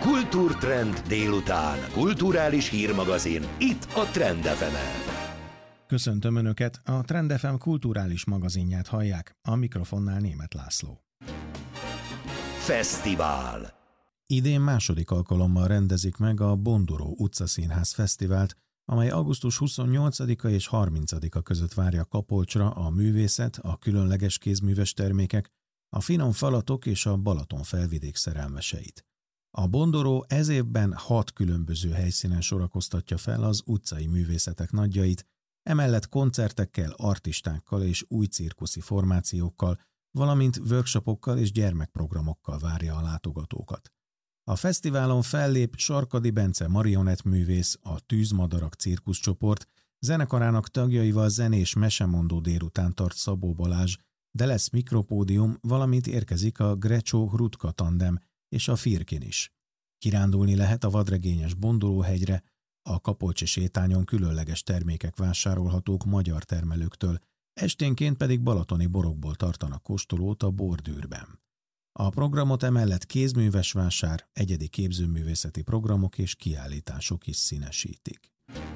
Kultúrtrend délután. Kulturális hírmagazin. Itt a Trend FM-en. Köszöntöm Önöket, a Trend FM kulturális magazinját hallják, a mikrofonnál Németh László. Fesztivál. Idén második alkalommal rendezik meg a Bonduró utcaszínház fesztivált, amely augusztus 28-a és 30-a között várja Kapolcsra a művészet, a különleges kézműves termékek, a finom falatok és a Balaton felvidék szerelmeseit. A Bonduró ez évben 6 különböző helyszínen sorakoztatja fel az utcai művészetek nagyjait, emellett koncertekkel, artistákkal és új cirkuszi formációkkal, valamint workshopokkal és gyermekprogramokkal várja a látogatókat. A fesztiválon fellép Sarkady Bence marionettművész, a Tűzmadarak cirkuszcsoport, zenekarának tagjaival zenés mesemondó délután tart Szabó Balázs, de lesz mikropódium, valamint érkezik a Grecsó-Hrutka tandem és a Firkin is. Kirándulni lehet a vadregényes Bonduróhegyre, a Kapolcsi sétányon különleges termékek vásárolhatók magyar termelőktől, esténként pedig balatoni borokból tartanak kóstolót a Bordűrben. A programot emellett kézműves vásár, egyedi képzőművészeti programok és kiállítások is színesítik.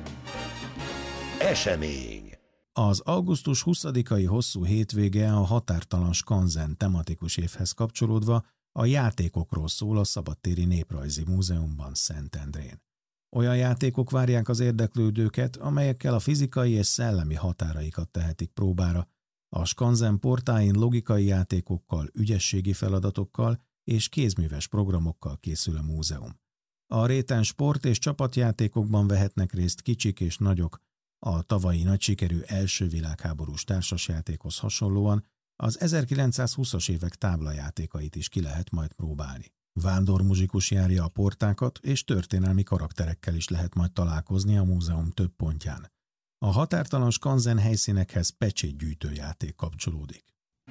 Esemény. Az augusztus 20-ai hosszú hétvége a Határtalan Skanzen tematikus évhez kapcsolódva a játékokról szól a Szabadtéri Néprajzi Múzeumban Szentendrén. Olyan játékok várják az érdeklődőket, amelyekkel a fizikai és szellemi határaikat tehetik próbára. A Skanzen portáin logikai játékokkal, ügyességi feladatokkal és kézműves programokkal készül a múzeum. A réten sport- és csapatjátékokban vehetnek részt kicsik és nagyok, a tavalyi nagy sikerű első világháborús társasjátékhoz hasonlóan az 1920-as évek táblajátékait is ki lehet majd próbálni. Vándormuzsikus járja a portákat, és történelmi karakterekkel is lehet majd találkozni a múzeum több pontján. A Határtalan Skanzen helyszínekhez pecsétgyűjtőjáték kapcsolódik.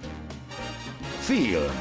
Film.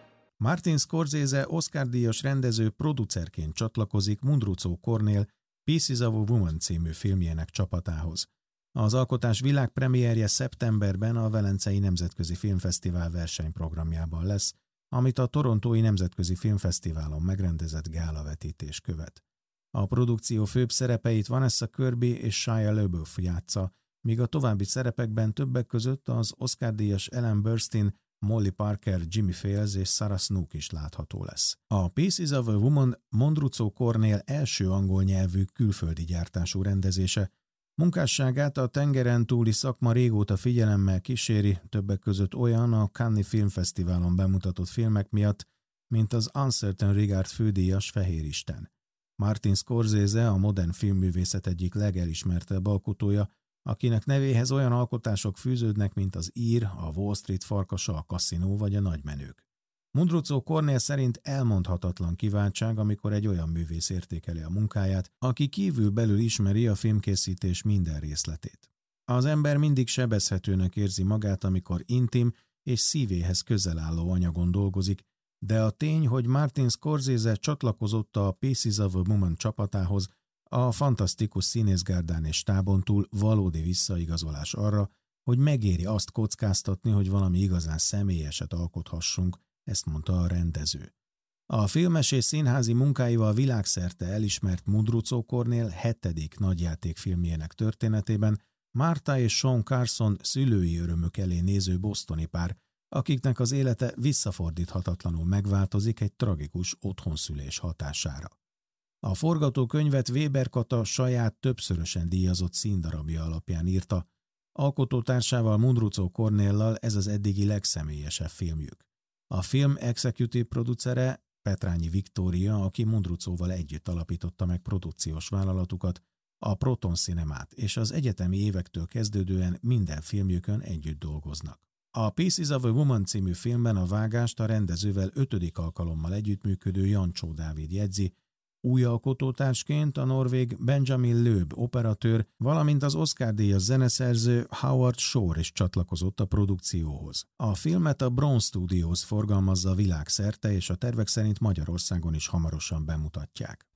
Martin Scorsese Oscar-díjas rendező producerként csatlakozik Mundruczó Kornél Pieces of a Woman című filmjének csapatához. Az alkotás világpremierje szeptemberben a Velencei Nemzetközi Filmfesztivál versenyprogramjában lesz, amit a Torontói Nemzetközi Filmfesztiválon megrendezett gálavetítés követ. A produkció főbb szerepeit Vanessa Kirby és Shia LaBeouf játsza, míg a további szerepekben többek között az Oscar-díjas Ellen Burstyn, Molly Parker, Jimmy Fails és Sarah Snook is látható lesz. A Pieces of a Woman Mundruczó Kornél első angol nyelvű külföldi gyártású rendezése. Munkásságát a tengeren túli szakma régóta figyelemmel kíséri, többek között olyan a Cannes-i Filmfesztiválon bemutatott filmek miatt, mint az Uncertain Regard fődíjas Fehér Isten. Martin Scorsese a modern filmművészet egyik legelismertebb alkotója, akinek nevéhez olyan alkotások fűződnek, mint az Ír, a Wall Street farkasa, a Kaszinó vagy a Nagymenők. Mundruczó Kornél szerint elmondhatatlan kiváltság, amikor egy olyan művész értékeli a munkáját, aki kívül-belül ismeri a filmkészítés minden részletét. Az ember mindig sebezhetőnek érzi magát, amikor intim és szívéhez közel álló anyagon dolgozik, de a tény, hogy Martin Scorsese csatlakozott a Pieces of a Woman csapatához, a fantasztikus színészgárdán és stábon túl valódi visszaigazolás arra, hogy megéri azt kockáztatni, hogy valami igazán személyeset alkothassunk, ezt mondta a rendező. A filmes és színházi munkáival világszerte elismert Mundruczó Kornél 7. nagyjátékfilmjének történetében Martha és Sean Carson szülői örömök elé néző bostoni pár, akiknek az élete visszafordíthatatlanul megváltozik egy tragikus otthonszülés hatására. A forgatókönyvet Weber Kata saját többszörösen díjazott színdarabja alapján írta, alkotótársával Mundruczó Kornéllal ez az eddigi legszemélyesebb filmjük. A film executive producere Petrányi Viktória, aki Mundruczóval együtt alapította meg produkciós vállalatukat, a Proton Cinemát, és az egyetemi évektől kezdődően minden filmjükön együtt dolgoznak. A Pieces of a Woman című filmben a vágást a rendezővel 5. alkalommal együttműködő Jancsó Dávid jegyzi, új alkotótársként a norvég Benjamin Loeb operatőr, valamint az Oscar-díjas zeneszerző Howard Shore is csatlakozott a produkcióhoz. A filmet a Bronze Studios forgalmazza világszerte, és a tervek szerint Magyarországon is hamarosan bemutatják.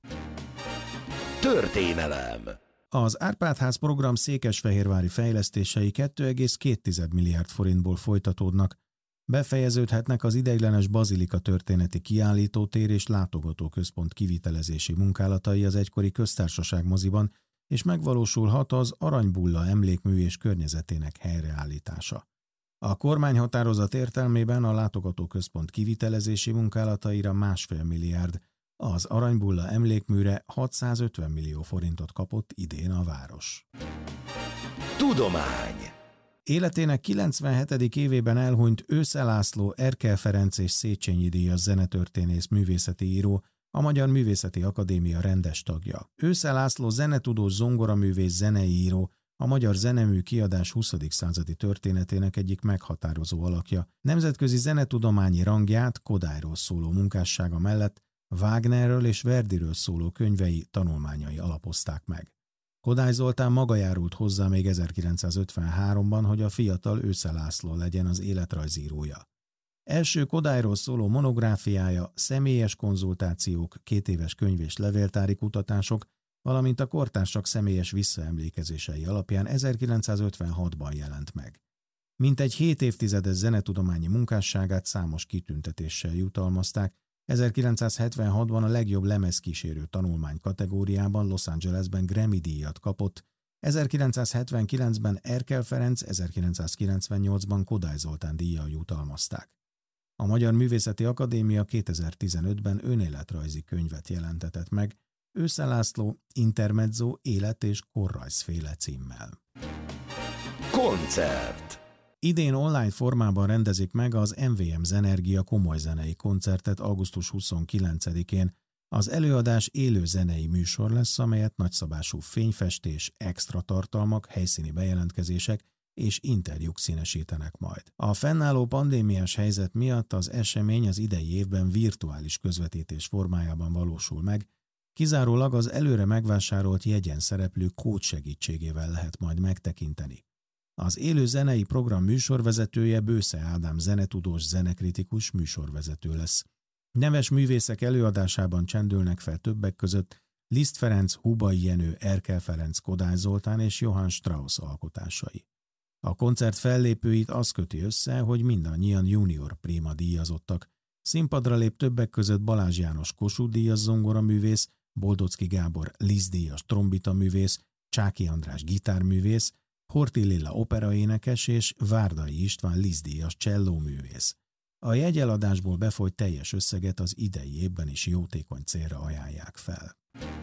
Történelem. Az Árpád-ház program székesfehérvári fejlesztései 2,2 milliárd forintból folytatódnak. Befejeződhetnek az ideiglenes bazilika történeti kiállítótér és látogatóközpont kivitelezési munkálatai az egykori köztársaság moziban, és megvalósulhat az Aranybulla emlékmű és környezetének helyreállítása. A kormányhatározat értelmében a látogatóközpont kivitelezési munkálataira 1,5 milliárd, az Aranybulla emlékműre 650 millió forintot kapott idén a város. Tudomány. Életének 97. évében elhunyt Ősze László Erkel Ferenc és Széchenyi díjas zenetörténész művészeti író, a Magyar Művészeti Akadémia rendes tagja. Ősze László zenetudós, zongoraművész, zenei író, a magyar zenemű kiadás 20. századi történetének egyik meghatározó alakja. Nemzetközi zenetudományi rangját Kodályról szóló munkássága mellett Wagnerről és Verdiről szóló könyvei, tanulmányai alapozták meg. Kodály Zoltán maga járult hozzá még 1953-ban, hogy a fiatal Ősze László legyen az életrajzírója. Első Kodályról szóló monográfiája, személyes konzultációk, 2 éves könyv- és levéltári kutatások, valamint a kortársak személyes visszaemlékezései alapján 1956-ban jelent meg. Mintegy 7 évtizedes zenetudományi munkásságát számos kitüntetéssel jutalmazták, 1976-ban a legjobb lemezkísérő tanulmány kategóriában Los Angelesben Grammy-díjat kapott, 1979-ben Erkel Ferenc, 1998-ban Kodály Zoltán díjjal jutalmazták. A Magyar Művészeti Akadémia 2015-ben önéletrajzi könyvet jelentetett meg, Ősze László Intermezzo élet- és korrajzféle címmel. Koncert. Idén online formában rendezik meg az MVM Zenergia komoly zenei koncertet augusztus 29-én. Az előadás élő zenei műsor lesz, amelyet nagyszabású fényfestés, extra tartalmak, helyszíni bejelentkezések és interjúk színesítenek majd. A fennálló pandémiás helyzet miatt az esemény az idei évben virtuális közvetítés formájában valósul meg, kizárólag az előre megvásárolt jegyen szereplő kód segítségével lehet majd megtekinteni. Az élő zenei program műsorvezetője Bősze Ádám zenetudós, zenekritikus műsorvezető lesz. Neves művészek előadásában csendülnek fel többek között Liszt Ferenc, Hubay Jenő, Erkel Ferenc, Kodály Zoltán és Johann Strauss alkotásai. A koncert fellépőit az köti össze, hogy mindannyian junior prima díjazottak. Színpadra lép többek között Balázs János Kossuth díjas zongoraművész, Boldocki Gábor Liszt-díjas trombitaművész, Csáky András gitárművész, Horthy Lilla operaénekes és Várdai István Liszt-díjas csellóművész. A jegyeladásból befolyt teljes összeget az idei évben is jótékony célra ajánlják fel.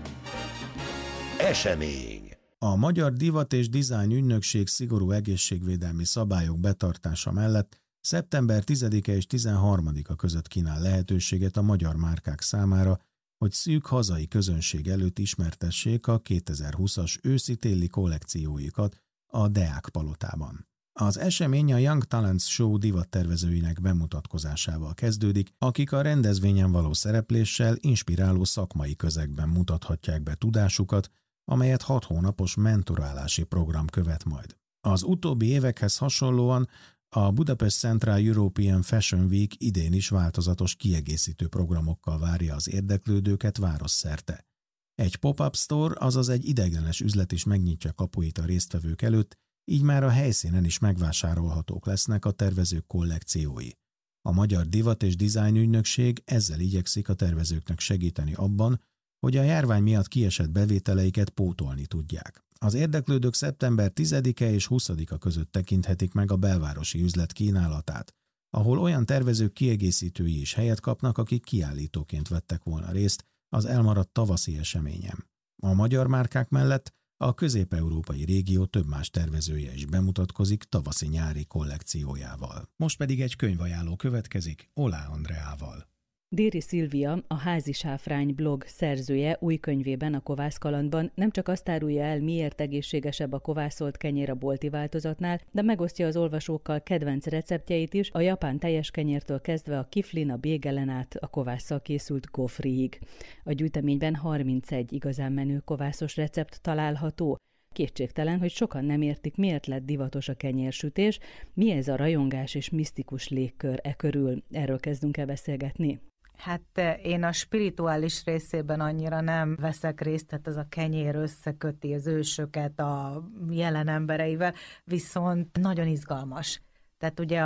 Esemény. A Magyar Divat és Design Ügynökség szigorú egészségvédelmi szabályok betartása mellett szeptember 10-e és 13-a között kínál lehetőséget a magyar márkák számára, hogy szűk hazai közönség előtt ismertessék a 2020-as őszi-téli kollekcióikat a Deák Palotában. Az esemény a Young Talents Show divattervezőinek bemutatkozásával kezdődik, akik a rendezvényen való szerepléssel inspiráló szakmai közegben mutathatják be tudásukat, amelyet 6 hónapos mentorálási program követ majd. Az utóbbi évekhez hasonlóan a Budapest Central European Fashion Week idén is változatos kiegészítő programokkal várja az érdeklődőket városszerte. Egy pop-up store, azaz egy ideiglenes üzlet is megnyitja kapuit a résztvevők előtt, így már a helyszínen is megvásárolhatók lesznek a tervezők kollekciói. A Magyar Divat és Design Ügynökség ezzel igyekszik a tervezőknek segíteni abban, hogy a járvány miatt kiesett bevételeiket pótolni tudják. Az érdeklődők szeptember 10-e és 20-a között tekinthetik meg a belvárosi üzlet kínálatát, ahol olyan tervezők kiegészítői is helyet kapnak, akik kiállítóként vettek volna részt az elmaradt tavaszi eseményen. A magyar márkák mellett a közép-európai régió több más tervezője is bemutatkozik tavaszi-nyári kollekciójával. Most pedig egy könyvajánló következik Olá Andreával. Déri Szilvia, a Házi Sáfrány blog szerzője új könyvében, a Kovászkalandban nem csak azt árulja el, miért egészségesebb a kovászolt kenyér a bolti változatnál, de megosztja az olvasókkal kedvenc receptjeit is, a japán teljes kenyértől kezdve a kiflin, a bégelen át a kovásszal készült gofriig. A gyűjteményben 31 igazán menő kovászos recept található. Kétségtelen, hogy sokan nem értik, miért lett divatos a kenyérsütés, mi ez a rajongás és misztikus légkör e körül. Erről kezdünk el beszélgetni. Hát én a spirituális részében annyira nem veszek részt, tehát ez a kenyér összeköti az ősöket a jelen embereivel, viszont nagyon izgalmas. Tehát ugye a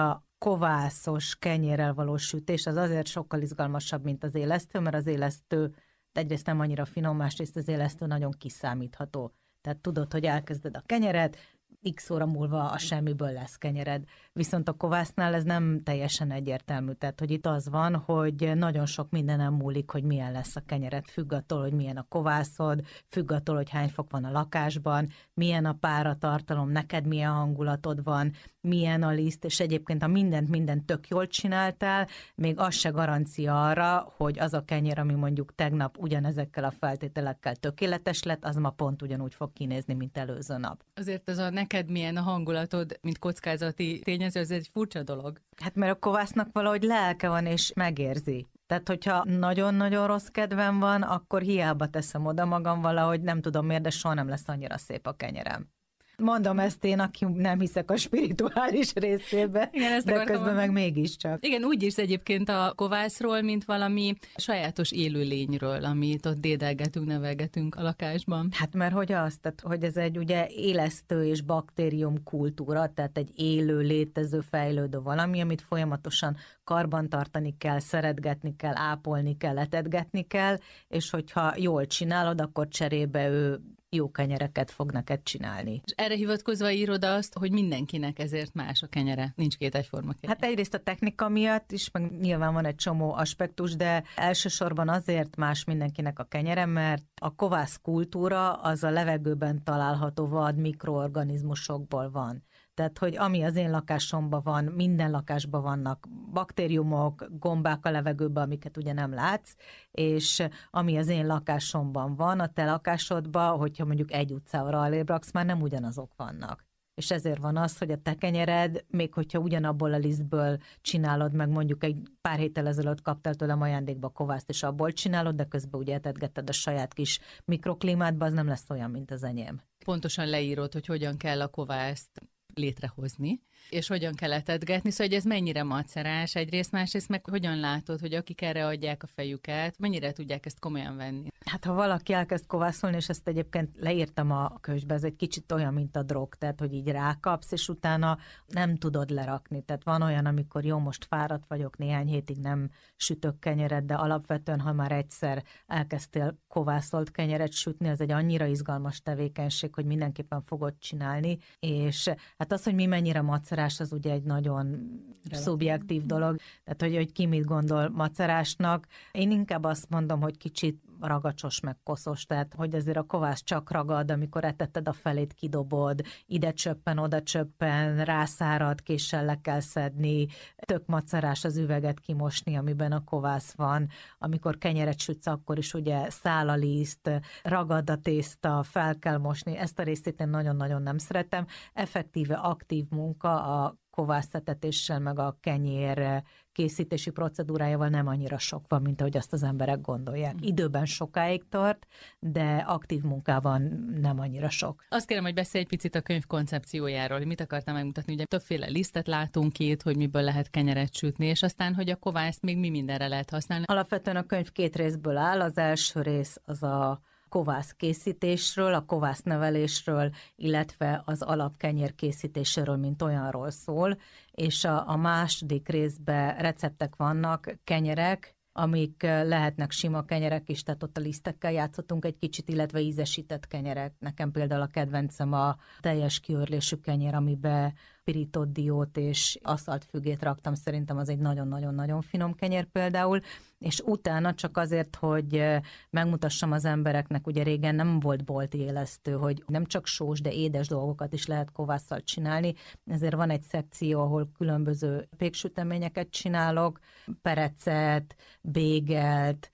kovászos kenyérrel való sütés az azért sokkal izgalmasabb, mint az élesztő, mert az élesztő egyrészt nem annyira finom, másrészt az élesztő nagyon kiszámítható. Tehát tudod, hogy elkezded a kenyeret, x óra múlva a semmiből lesz kenyered. Viszont a kovásznál ez nem teljesen egyértelmű. Tehát, hogy itt az van, hogy nagyon sok mindenem múlik, hogy milyen lesz a kenyered. Függ attól, hogy milyen a kovászod, függ attól, hogy hány fok van a lakásban, milyen a páratartalom, neked milyen hangulatod van, milyen a liszt, és egyébként ha mindent tök jól csináltál, még az se garancia arra, hogy az a kenyér, ami mondjuk tegnap ugyanezekkel a feltételekkel tökéletes lett, az ma pont ugyanúgy fog kinézni, mint előző nap. Azért ez a neked milyen a hangulatod, mint kockázati tényező, ez egy furcsa dolog. Hát mert a kovásznak valahogy lelke van, és megérzi. Tehát, hogyha nagyon-nagyon rossz kedvem van, akkor hiába teszem oda magam valahogy, nem tudom miért, de soha nem lesz annyira szép a kenyerem. Mondom ezt én, aki nem hiszek a spirituális részébe, igen, de közben meg mégiscsak. Igen, úgy is egyébként a kovászról, mint valami sajátos élőlényről, amit ott dédelgetünk, nevelgetünk a lakásban. Hát mert hogy az, tehát, hogy ez egy ugye élesztő és baktérium kultúra, tehát egy élő, létező, fejlődő valami, amit folyamatosan karbantartani kell, szeretgetni kell, ápolni kell, etetgetni kell, és hogyha jól csinálod, akkor cserébe ő jó kenyereket fog neked csinálni. És erre hivatkozva írod azt, hogy mindenkinek ezért más a kenyere, nincs két egyforma kenyer. Hát egyrészt a technika miatt is, meg nyilván van egy csomó aspektus, de elsősorban azért más mindenkinek a kenyere, mert a kovász kultúra az a levegőben található vad mikroorganizmusokból van. Tehát, hogy ami az én lakásomban van, minden lakásban vannak baktériumok, gombák a levegőben, amiket ugye nem látsz, és ami az én lakásomban van, a te lakásodban, hogyha mondjuk egy utcára alébb raksz, már nem ugyanazok vannak. És ezért van az, hogy a te kenyered, még hogyha ugyanabból a lisztből csinálod, meg mondjuk egy pár héttel ezelőtt kaptál tőlem ajándékba kovászt, és abból csinálod, de közben ugye etetgetted a saját kis mikroklímátba, az nem lesz olyan, mint az enyém. Pontosan leírod, hogy hogyan kell a kovászt létrehozni, és hogyan kell etetgetni, szóval hogy ez mennyire macerás egyrészt, másrészt meg hogyan látod, hogy akik erre adják a fejüket, mennyire tudják ezt komolyan venni? Hát ha valaki elkezd kovászolni, és ezt egyébként leírtam a könyvbe, ez egy kicsit olyan, mint a drog, tehát hogy így rákapsz, és utána nem tudod lerakni. Tehát van olyan, amikor jó, most fáradt vagyok, néhány hétig nem sütök kenyeret, de alapvetően, ha már egyszer elkezdtél kovászolt kenyeret sütni, az egy annyira izgalmas tevékenység, hogy mindenképpen fogod csinálni, és hát az, hogy mi mennyire macerás, az ugye egy nagyon szubjektív dolog, tehát hogy ki mit gondol macerásnak. Én inkább azt mondom, hogy kicsit ragacsos meg koszos, tehát hogy azért a kovász csak ragad, amikor etetted a felét, kidobod, ide csöppen, oda csöppen, rászárad, késsel le kell szedni, tök macerás az üveget kimosni, amiben a kovász van, amikor kenyeret sütsz, akkor is ugye száll a liszt, ragad a tészta, fel kell mosni, ezt a részét én nagyon-nagyon nem szeretem. Effektíve aktív munka a kovászetetéssel, meg a kenyér készítési procedúrájával nem annyira sok van, mint ahogy azt az emberek gondolják. Időben sokáig tart, de aktív munkában nem annyira sok. Azt kérem, hogy beszélj egy picit a könyv koncepciójáról, hogy mit akartam megmutatni. Ugye többféle lisztet látunk itt, hogy miből lehet kenyeret sütni, és aztán, hogy a kovászt még mi mindenre lehet használni. Alapvetően a könyv 2 részből áll. Az első rész az a kovász készítésről, a kovásznevelésről, illetve az alapkenyér készítéséről, mint olyanról szól, és a második részben receptek vannak, kenyerek, amik lehetnek sima kenyerek is, tehát ott a lisztekkel játszottunk egy kicsit, illetve ízesített kenyerek. Nekem például a kedvencem a teljes kiörlésű kenyér, amiben pirított diót és asztaltfügét raktam, szerintem az egy nagyon-nagyon-nagyon finom kenyér például, és utána csak azért, hogy megmutassam az embereknek, ugye régen nem volt bolti élesztő, hogy nem csak sós, de édes dolgokat is lehet kovásszal csinálni, ezért van egy szekció, ahol különböző péksüteményeket csinálok, perecet, bégelt,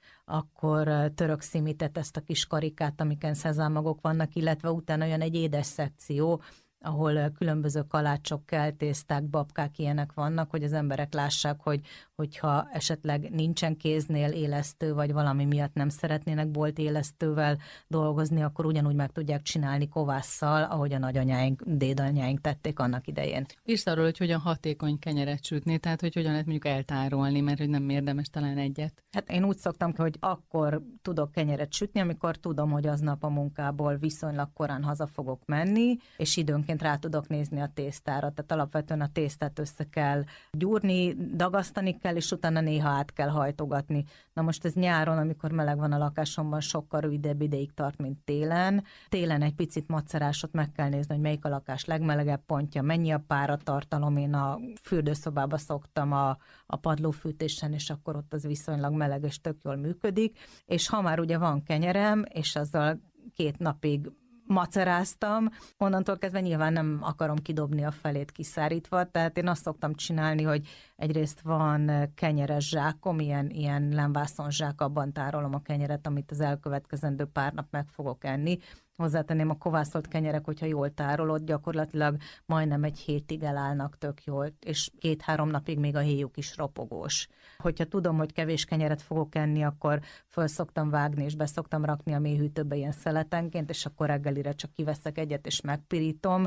akkor török szimitet, ezt a kis karikát, amiken szezámagok vannak, illetve utána olyan egy édes szekció, ahol különböző kalácsok, keltészták, babkák ilyenek vannak, hogy az emberek lássák, hogyha esetleg nincsen kéznél élesztő, vagy valami miatt nem szeretnének bolti élesztővel dolgozni, akkor ugyanúgy meg tudják csinálni kovásszal, ahogy a nagyanyáink, dédanyáink tették annak idején. Írsz arról, hogy hogyan hatékony kenyeret sütni, tehát hogy hogyan lehet mondjuk eltárolni, mert hogy nem érdemes talán egyet. Hát én úgy szoktam, hogy akkor tudok kenyeret sütni, amikor tudom, hogy aznap a munkából viszonylag korán haza fogok menni, és időnként fejenként rá tudok nézni a tésztára, tehát alapvetően a tésztát össze kell gyúrni, dagasztani kell, és utána néha át kell hajtogatni. Na most ez nyáron, amikor meleg van a lakásomban, sokkal rövidebb ideig tart, mint télen. Télen egy picit macerásot meg kell nézni, hogy melyik a lakás legmelegebb pontja, mennyi a páratartalom. Én a fürdőszobába szoktam a padlófűtésen, és akkor ott az viszonylag meleg, és tök jól működik. És ha már ugye van kenyerem, és azzal 2 napig maceráztam, onnantól kezdve nyilván nem akarom kidobni a felét kiszárítva, tehát én azt szoktam csinálni, hogy egyrészt van kenyeres zsákom, ilyen lemvászon zsák, abban tárolom a kenyeret, amit az elkövetkezendő pár nap meg fogok enni. Hozzátenném, a kovászolt kenyerek, hogyha jól tárolod, gyakorlatilag majdnem egy hétig elállnak tök jól, és 2-3 napig még a héjuk is ropogós. Hogyha tudom, hogy kevés kenyeret fogok enni, akkor föl szoktam vágni, és be szoktam rakni a mélyhűtőbe ilyen szeletenként, és akkor reggelire csak kiveszek egyet, és megpirítom,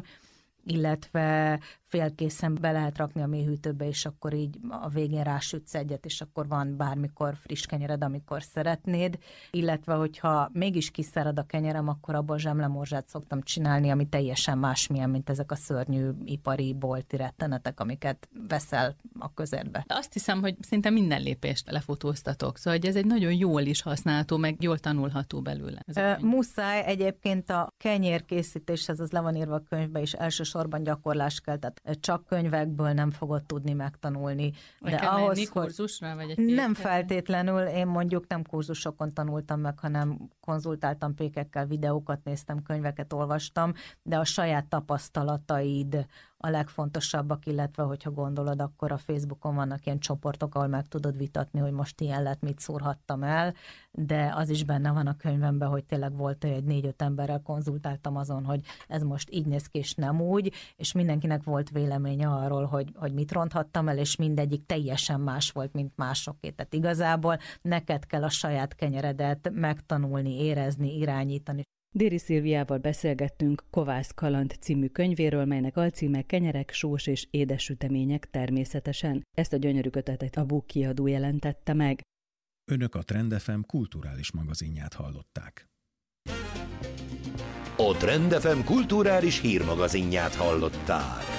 illetve félkészen be lehet rakni a mélyhűtőbe, és akkor így a végén rásütsz egyet, és akkor van bármikor friss kenyered, amikor szeretnéd. Illetve, hogyha mégis kiszárad a kenyerem, akkor abból zsemlemorzsát szoktam csinálni, ami teljesen másmilyen, mint ezek a szörnyű ipari bolti rettenetek, amiket veszel a közérbe. Azt hiszem, hogy szinte minden lépést lefotóztatok, szóval ez egy nagyon jól is használható, meg jól tanulható belőle. Muszáj, egyébként a kenyérkészítéshez az le van írva a könyvbe, és elsősorban gyakorlás kell, tehát csak könyvekből nem fogod tudni megtanulni. De ahhoz, kurzusra, vagy egy nem feltétlenül, én mondjuk nem kurzusokon tanultam meg, hanem konzultáltam pékekkel, videókat néztem, könyveket olvastam, de a saját tapasztalataid a legfontosabbak, illetve hogyha gondolod, akkor a Facebookon vannak ilyen csoportok, ahol meg tudod vitatni, hogy most ilyen lett, mit szúrhattam el, de az is benne van a könyvemben, hogy tényleg volt egy 4-5 emberrel konzultáltam azon, hogy ez most így néz ki, és nem úgy, és mindenkinek volt véleménye arról, hogy mit ronthattam el, és mindegyik teljesen más volt, mint másoké. Tehát igazából neked kell a saját kenyeredet megtanulni, érezni, irányítani. Déri Szilviával beszélgettünk Kovász kaland című könyvéről, melynek alcíme Kenyerek, sós és édes sütemények természetesen. Ezt a gyönyörű kötetet a BUK kiadó jelentette meg. Önök a Trend FM kulturális magazinját hallották. A Trend FM kulturális hírmagazinját hallották.